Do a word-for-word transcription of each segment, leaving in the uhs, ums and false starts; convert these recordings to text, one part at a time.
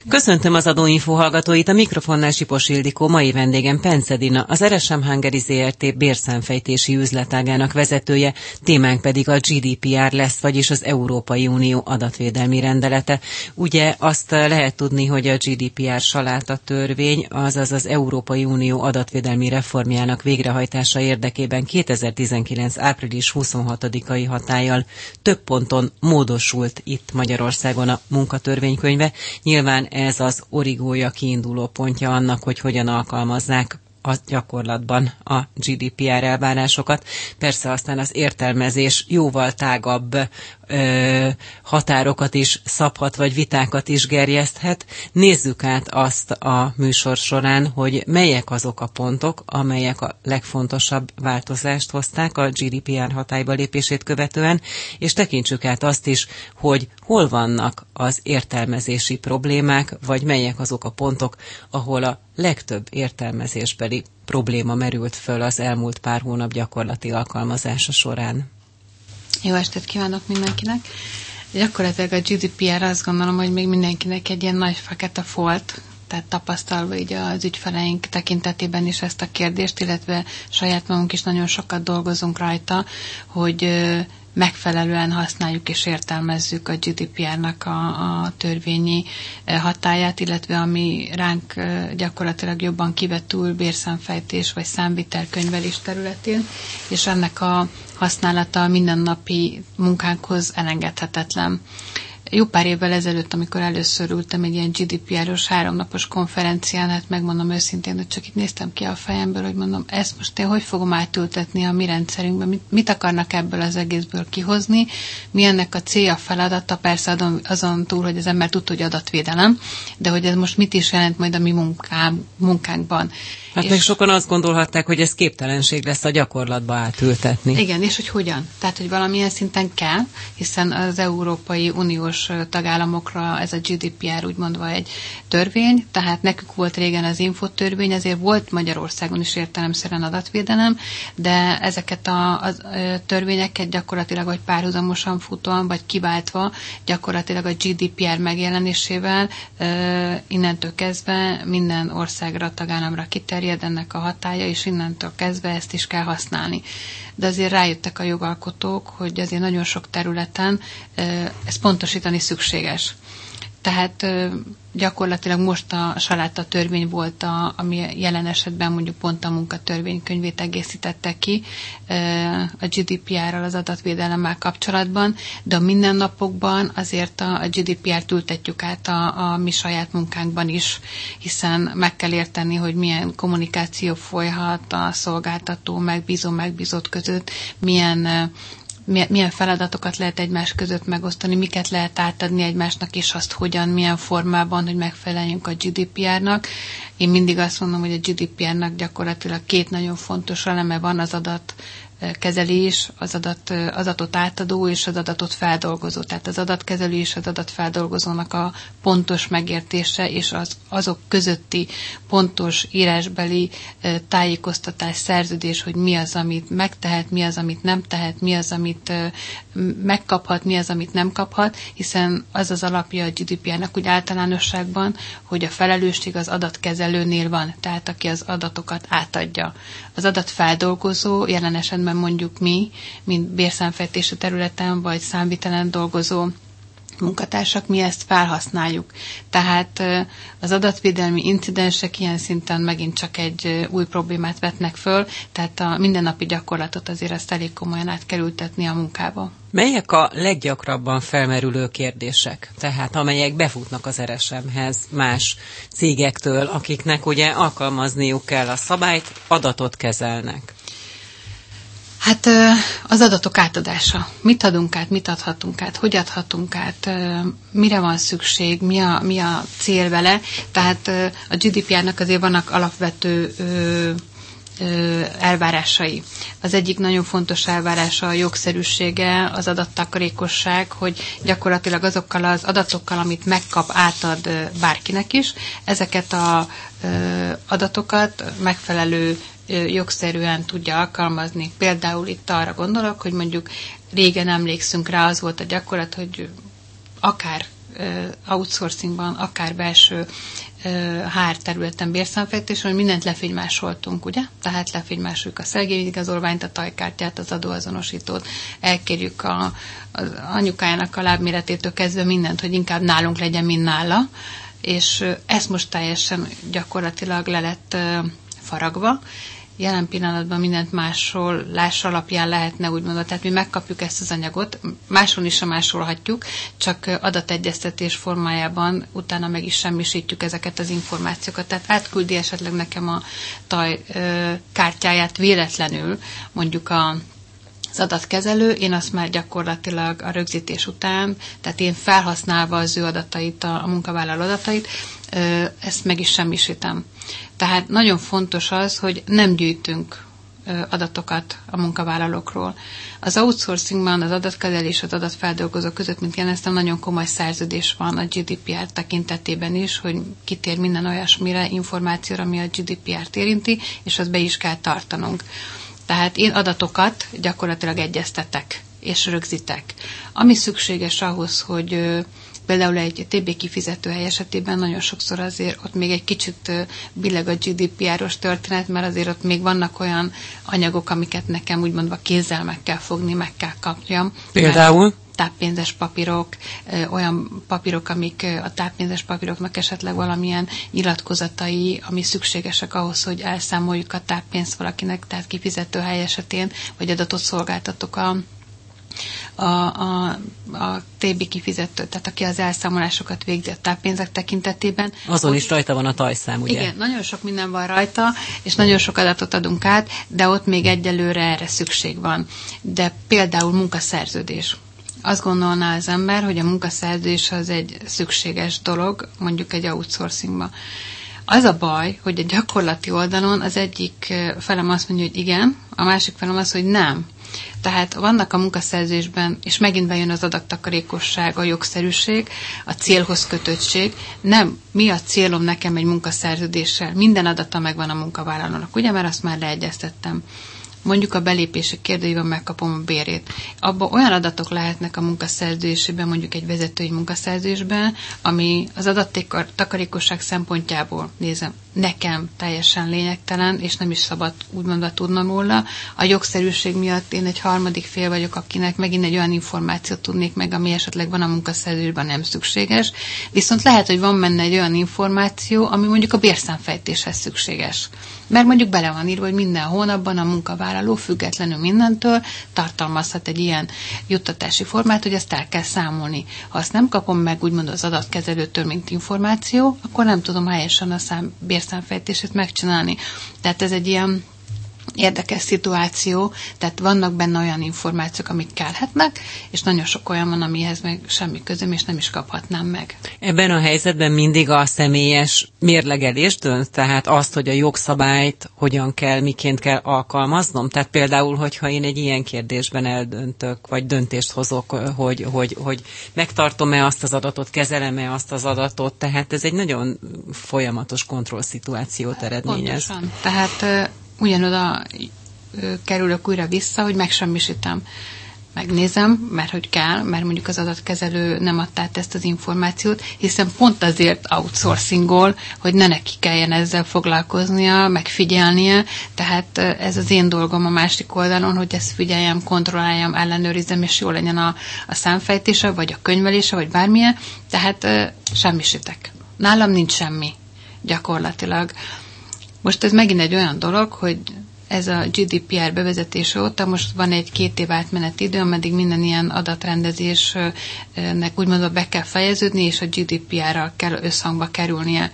Köszöntöm az Adóinfo hallgatóit, a mikrofonnál Sipos Ildikó, mai vendégem Pence Edina, az er es em Hungary zé er té bérszámfejtési üzletágának vezetője, témánk pedig a gé dé pé er lesz, vagyis az Európai Unió adatvédelmi rendelete. Ugye azt lehet tudni, hogy a gé dé pé er saláta törvény, azaz az Európai Unió adatvédelmi reformjának végrehajtása érdekében kétezer-tizenkilenc. április huszonhatodikai hatállyal több ponton módosult itt Magyarországon a munkatörvénykönyve. Nyilván ez az origója, kiinduló pontja annak, hogy hogyan alkalmazzák a gyakorlatban a gé dé pé er elvárásokat. Persze aztán az értelmezés jóval tágabb ö, határokat is szabhat, vagy vitákat is gerjeszthet. Nézzük át azt a műsor során, hogy melyek azok a pontok, amelyek a legfontosabb változást hozták a gé dé pé er hatályba lépését követően, és tekintsük át azt is, hogy hol vannak az értelmezési problémák, vagy melyek azok a pontok, ahol a legtöbb értelmezésbeli probléma merült föl az elmúlt pár hónap gyakorlati alkalmazása során. Jó estét kívánok mindenkinek! Gyakorlatilag a gé dé pé er azt gondolom, hogy még mindenkinek egy ilyen nagy fekete folt, tehát tapasztalva így az ügyfeleink tekintetében is ezt a kérdést, illetve saját magunk is nagyon sokat dolgozunk rajta, hogy megfelelően használjuk és értelmezzük a gé dé pé er-nak a, a törvényi hatályát, illetve ami ránk gyakorlatilag jobban kivetül bérszámfejtés vagy számvitelkönyvelés területén, és ennek a használata a mindennapi munkánkhoz elengedhetetlen. Jó pár évvel ezelőtt, amikor először ültem egy ilyen gé dé pé er-os háromnapos konferencián, hát megmondom őszintén, hogy csak itt néztem ki a fejemből, hogy mondom, ezt most én hogy fogom átültetni a mi rendszerünkbe, mit, mit akarnak ebből az egészből kihozni, mi ennek a célja, feladata, persze azon, azon túl, hogy az ember tudta, hogy adatvédelem, de hogy ez most mit is jelent majd a mi munkám, munkánkban. Hát és még sokan azt gondolhatták, hogy ez képtelenség lesz a gyakorlatba átültetni. Igen, és hogy hogyan? Tehát, hogy valamilyen szinten kell, hiszen az Európai Uniós tagállamokra ez a gé dé pé er úgymondva egy törvény, tehát nekünk volt régen az infotörvény, ezért volt Magyarországon is értelemszerűen adatvédelem, de ezeket a, a törvényeket gyakorlatilag vagy párhuzamosan futóan, vagy kiváltva gyakorlatilag a gé dé pé er megjelenésével innentől kezdve minden országra, tagállamra kiterjed ennek a hatálya, és innentől kezdve ezt is kell használni. De azért rájöttek a jogalkotók, hogy azért nagyon sok területen ezt pontosítani szükséges. Tehát gyakorlatilag most a saláta törvény volt, a, ami jelen esetben mondjuk pont a munkatörvénykönyvét egészítette ki a gé dé pé er-rel, az adatvédelemmel kapcsolatban, de a mindennapokban azért a, a gé dé pé er-t ültetjük át a, a mi saját munkánkban is, hiszen meg kell érteni, hogy milyen kommunikáció folyhat a szolgáltató, megbízó, megbízott között, milyen milyen feladatokat lehet egymás között megosztani, miket lehet átadni egymásnak, és azt hogyan, milyen formában, hogy megfeleljünk a gé dé pé er-nak. Én mindig azt mondom, hogy a gé dé pé er-nak gyakorlatilag két nagyon fontos eleme van, az adat kezelés, az adat, adatot átadó és az adatot feldolgozó. Tehát az adatkezelő és az adatfeldolgozónak a pontos megértése és az, azok közötti pontos írásbeli tájékoztatás, szerződés, hogy mi az, amit megtehet, mi az, amit nem tehet, mi az, amit megkaphat, mi az, amit nem kaphat, hiszen az az alapja a gé dé pé er-nek úgy általánosságban, hogy a felelősség az adatkezelőnél van, tehát aki az adatokat átadja. Az adatfeldolgozó jelen esetben mondjuk mi, mint bérszámfejtési területen vagy számvitelen dolgozó munkatársak, mi ezt felhasználjuk. Tehát az adatvédelmi incidensek ilyen szinten megint csak egy új problémát vetnek föl, tehát a mindennapi gyakorlatot azért ezt elég komolyan át kell ültetni a munkába. Melyek a leggyakrabban felmerülő kérdések, tehát amelyek befutnak az er es em-hez más cégektől, akiknek ugye alkalmazniuk kell a szabályt, adatot kezelnek? Hát az adatok átadása. Mit adunk át, mit adhatunk át, hogy adhatunk át, mire van szükség, mi a, mi a cél vele. Tehát a gé dé pé er-nak azért vannak alapvető elvárásai. Az egyik nagyon fontos elvárása a jogszerűsége, az adattakarékosság, hogy gyakorlatilag azokkal az adatokkal, amit megkap, átad bárkinek is, ezeket az adatokat megfelelő jogszerűen tudja alkalmazni. Például itt arra gondolok, hogy mondjuk régen emlékszünk rá, az volt a gyakorlat, hogy akár outsourcingban, akár belső há er területen bérszámfejtésen, hogy mindent lefénymásoltunk, ugye? Tehát lefénymásoljuk a szegényigazolványt, a tajkártyát, az adóazonosítót, elkérjük a, az anyukájának a lábméretétől kezdve mindent, hogy inkább nálunk legyen, mint nála, és ezt most teljesen gyakorlatilag le lett faragva. Jelen pillanatban mindent másolás alapján lehetne úgy mondani, tehát mi megkapjuk ezt az anyagot, máshol is sem másolhatjuk, csak adategyeztetés formájában utána meg is semmisítjük ezeket az információkat. Tehát átküldi esetleg nekem a taj kártyáját véletlenül, mondjuk a az adatkezelő, én azt már gyakorlatilag a rögzítés után, tehát én felhasználva az ő adatait, a, a munkavállaló adatait, ezt meg is semmisítem. Tehát nagyon fontos az, hogy nem gyűjtünk adatokat a munkavállalókról. Az outsourcingban az adatkezelés, az adatfeldolgozó között, mint jeleztem, nagyon komoly szerződés van a gé dé pé er tekintetében is, hogy kitér minden olyasmire, információra, ami a gé dé pé er-t érinti, és azt be is kell tartanunk. Tehát én adatokat gyakorlatilag egyeztetek és rögzítek. Ami szükséges ahhoz, hogy például egy té bé kifizetőhely esetében nagyon sokszor azért ott még egy kicsit billeg a gé dé pé er-os történet, mert azért ott még vannak olyan anyagok, amiket nekem úgymondva kézzel meg kell fogni, meg kell kapjam. Például? Táppénzes papírok, olyan papírok, amik a táppénzes papíroknak esetleg valamilyen nyilatkozatai, ami szükségesek ahhoz, hogy elszámoljuk a táppénzt valakinek, tehát kifizetőhely esetén, vagy adatot szolgáltatok a a, a, a té bé kifizető, tehát aki az elszámolásokat végzi a táppénzek tekintetében. Azon ott, is rajta van a tajszám, ugye? Igen, nagyon sok minden van rajta, és nagyon sok adatot adunk át, de ott még egyelőre erre szükség van. De például munkaszerződés. Azt gondolná az ember, hogy a munkaszerződés az egy szükséges dolog, mondjuk egy outsourcingba. Az a baj, hogy a gyakorlati oldalon az egyik felem azt mondja, hogy igen, a másik felem az, hogy nem. Tehát vannak a munkaszerződésben, és megint bejön az adattakarékosság, a jogszerűség, a célhoz kötöttség. Nem, mi a célom nekem egy munkaszerződéssel? Minden adata megvan a munkavállalónak, ugye, mert azt már leegyeztettem. Mondjuk a belépési kérdőjében megkapom a bérét. Abban olyan adatok lehetnek a munkaszerződésében, mondjuk egy vezetői munkaszerződésben, ami az adattakarékosság szempontjából, nézem, nekem teljesen lényegtelen, és nem is szabad úgymondva tudnom róla. A jogszerűség miatt én egy harmadik fél vagyok, akinek megint egy olyan információt tudnék meg, ami esetleg van a munkaszerződésben, nem szükséges. Viszont lehet, hogy van benne egy olyan információ, ami mondjuk a bérszámfejtéshez szükséges. Mert mondjuk bele van írva, hogy minden hónapban a munkavállaló függetlenül mindentől tartalmazhat egy ilyen juttatási formát, hogy ezt el kell számolni. Ha azt nem kapom meg úgymond az adatkezelőtől, mint információ, akkor nem tudom helyesen a szám, bérszámfejtését megcsinálni. Tehát ez egy ilyen érdekes szituáció, tehát vannak benne olyan információk, amik kellhetnek, és nagyon sok olyan van, amihez meg semmi közöm, és nem is kaphatnám meg. Ebben a helyzetben mindig a személyes mérlegelés dönt, tehát azt, hogy a jogszabályt hogyan kell, miként kell alkalmaznom. Tehát például, hogyha én egy ilyen kérdésben eldöntök, vagy döntést hozok, hogy, hogy, hogy megtartom-e azt az adatot, kezelem-e azt az adatot, tehát ez egy nagyon folyamatos kontrollszituációt eredményez. Pontosan. Tehát ugyanoda kerülök újra vissza, hogy megsemmisítem. Megnézem, mert hogy kell, mert mondjuk az adatkezelő nem adta át ezt az információt, hiszen pont azért outsourcingol, hogy ne neki kelljen ezzel foglalkoznia, megfigyelnie, tehát ez az én dolgom a másik oldalon, hogy ezt figyeljem, kontrolláljam, ellenőrizzem, és jól legyen a, a számfejtése, vagy a könyvelése, vagy bármilyen, tehát semmisítek. Nálam nincs semmi, gyakorlatilag. Most ez megint egy olyan dolog, hogy ez a gé dé pé er bevezetése óta most van egy két év átmeneti idő, ameddig minden ilyen adatrendezésnek úgymond be kell fejeződni, és a gé dé pé er-rel kell összhangba kerülnie.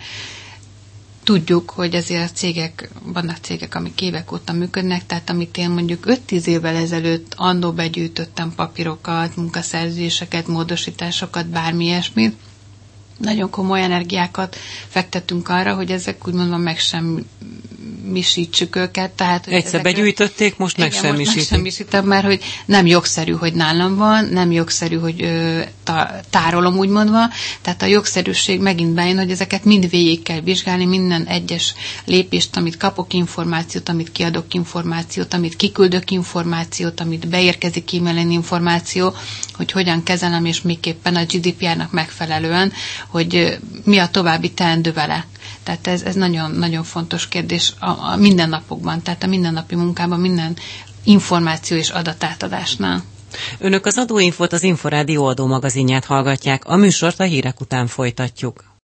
Tudjuk, hogy azért a cégek, vannak cégek, amik évek óta működnek, tehát amit én mondjuk öt-tíz évvel ezelőtt annó begyűjtöttem papírokat, munkaszerződéseket, módosításokat, bármi ilyesmit, nagyon komoly energiákat fektettünk arra, hogy ezek úgymond meg sem megsemmisítsük őket. Tehát, egyszer begyűjtötték, most megsemmisítik. Megsemmisítem, mert hogy nem jogszerű, hogy nálam van, nem jogszerű, hogy ö, tárolom úgymondva, tehát a jogszerűség megint bejön, hogy ezeket mind végig kell vizsgálni, minden egyes lépést, amit kapok információt, amit kiadok információt, amit kiküldök információt, amit beérkezik e-mailen információ, hogy hogyan kezelem, és miképpen a gé dé pé er-nak megfelelően, hogy mi a további teendő vele. Tehát ez, ez nagyon, nagyon fontos kérdés a, a mindennapokban, tehát a mindennapi munkában, minden információ és adatátadásnál. Önök az Adóinfót, az Inforádió adómagazinját hallgatják, a műsort a hírek után folytatjuk.